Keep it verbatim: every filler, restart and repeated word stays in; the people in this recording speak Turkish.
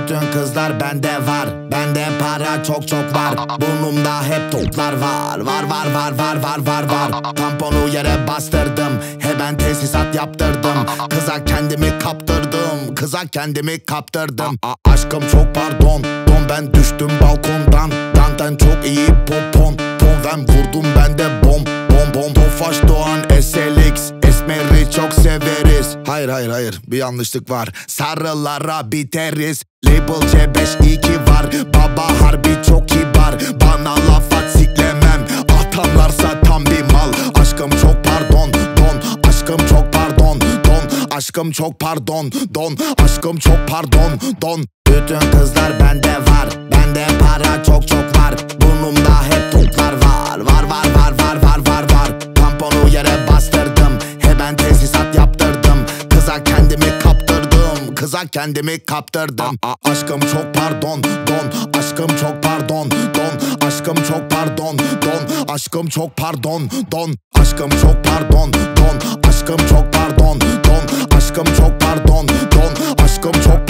Bütün kızlar bende var, bende para çok çok var. Burnumda hep toplar var, var var var var var var var. Tamponu yere bastırdım, he ben tesisat yaptırdım. Kıza kendimi kaptırdım, kıza kendimi kaptırdım. A aşkım çok pardon, don ben düştüm balkondan. Danten çok iyi popon, ton ben vurdum ben de bom bom bom. Tofaş Doğan S L X, esmeri çok severiz. Hayır hayır hayır, bir yanlışlık var. Sarılara biteriz. Label C beş iki var, baba harbi çok kibar. Bana laf at siklemem, atanlarsa tam bir mal. Aşkım çok pardon don, aşkım çok pardon don. Aşkım çok pardon don, aşkım çok pardon don. Bütün kızlar bende var, bende para çok çok var. Burnumda hep toplar var, var var var var var var var. Tamponu yere bastırdım, he ben tesisat yaptırdım. Kıza kendimi kaptırdım, kıza kendimi kaptırdım. A -a Aşkım çok pardon don, aşkım çok pardon don. Aşkım çok pardon don, aşkım çok pardon don. Aşkım çok pardon don, aşkım çok pardon don. Aşkım çok pardon don, aşkım çok